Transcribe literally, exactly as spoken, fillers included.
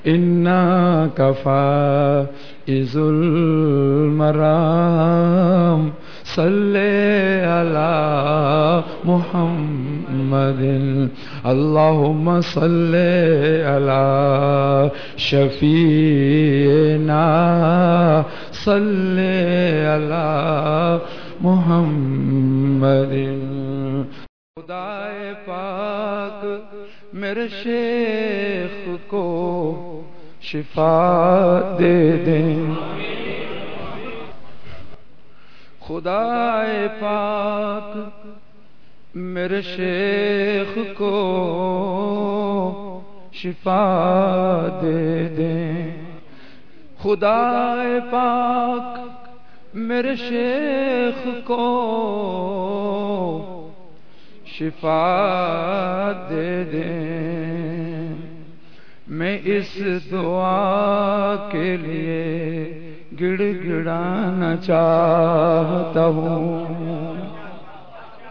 إنك فائز المرام صل على محمد اللهم صل على شفيعنا صل على محمد خدائے پاک میرے شیخ کو شفا دے دیں خدائے پاک میرے شیخ کو شفا دے دیں خدائے پاک میرے شیخ کو شفا دے دیں میں اس دعا کے لیے گڑ گڑانا چاہتا ہوں